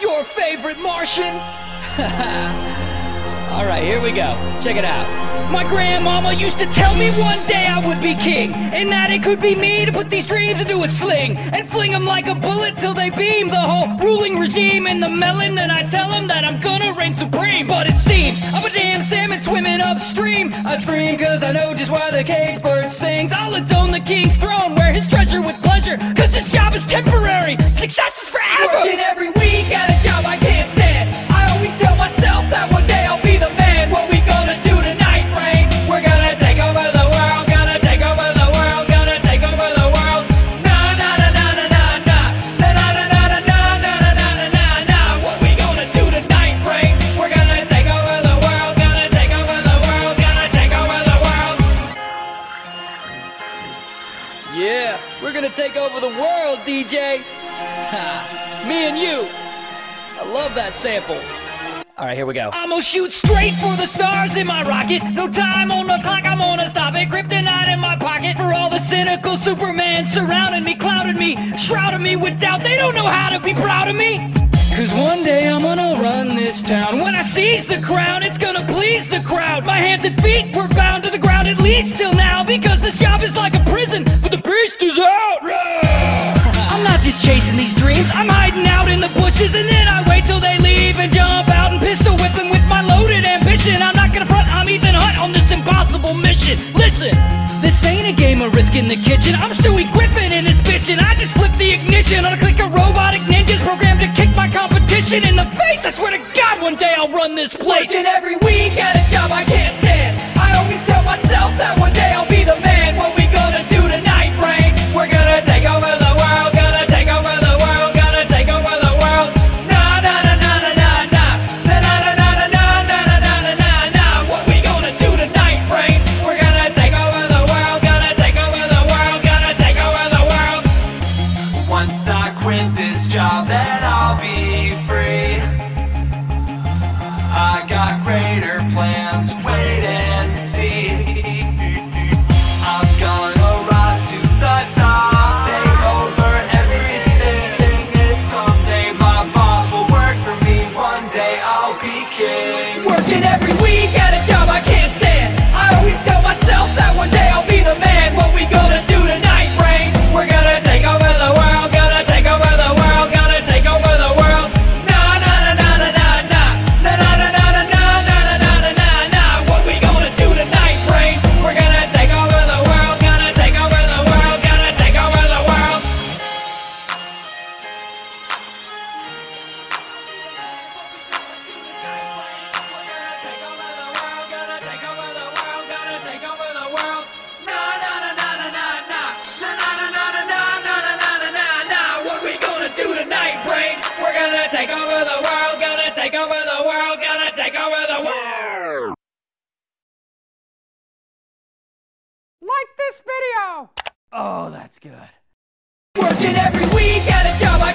Your favorite Martian? Alright, here we go. Check it out. My grandmama used to tell me one day I would be king, and that it could be me to put these dreams into a sling and fling them like a bullet till they beam. The whole ruling regime in the melon, then I tell them that I'm gonna reign supreme. But it seems I'm a damn salmon swimming upstream. I scream cause I know just why the caged bird sings. I'll atone the king's throne, wear his treasure with pleasure, cause this job is temporary, success is forever. Working every week at a job I can't stand. I always tell myself that one day I'll be the man. What we gonna do tonight, Frank? We're gonna take over the world, gonna take over the world, gonna take over the world. Nah, nah, nah, nah, nah, nah, nah, nah, nah, nah, nah, nah, nah, nah, nah, nah. What we gonna do tonight, Frank? We're gonna take over the world, gonna take over the world, gonna take over the world. Yeah, we're gonna take over the world, DJ. Ha, me and you. I love that sample. Alright, here we go. I'm gonna shoot straight for the stars in my rocket. No time on the clock, I'm gonna stop it. Kryptonite in my pocket for all the cynical Superman surrounding me, clouding me, shrouding me with doubt. They don't know how to be proud of me. Cause one day I'm gonna run this town. When I seize the crown, it's gonna please the crowd. My hands and feet were bound to the ground, at least till now, because this job is like a prison, but the beast is out. I'm not just chasing these dreams, I'm hiding out in the bushes, and then I wait till they leave and jump out and pistol whip them with my loaded ambition. I'm not gonna front, I'm Ethan Hunt on this impossible mission. Listen, this ain't a game of risk in the kitchen. I'm Stewie Griffin in this bitchin'. I just flip the ignition on a click of robotic ninjas programmed to kick my competition in the face. I swear to God, one day I'll run this place. Working every week at a job I can't stand. I always tell myself that one day I'll be the man. What we gonna do tonight, Frank? We're gonna take over the world, gonna take over the world, gonna take over the world. Nah, nah, nah, nah, nah, nah, nah, nah, nah, nah, nah, nah, nah, nah, nah, nah. What we gonna do tonight, Frank? We're gonna take over the world, gonna take over the world, gonna take over the world. Once I quit this job, then I'll be free. I got greater plans, wait and see. I'm gonna rise to the top, take over everything. Someday my boss will work for me, one day I'll be king. Working every week at a job I can't stand. I always tell myself that one day I'll be the man. What we gonna do tonight, Frank? We're gonna take over the world, gonna take over the world, gonna take over the world. Nah, nah, nah, nah, nah, nah, nah, nah, nah, nah, nah, nah, nah, nah, nah, nah, nah. What we gonna do tonight, Frank? We're gonna take over the world, gonna take over the world, gonna take over the world. What we gonna do tonight, Frank? We're gonna take over the world, gonna take over the world, gonna take over the world. Like this video. Oh, that's good. Working every week at a job I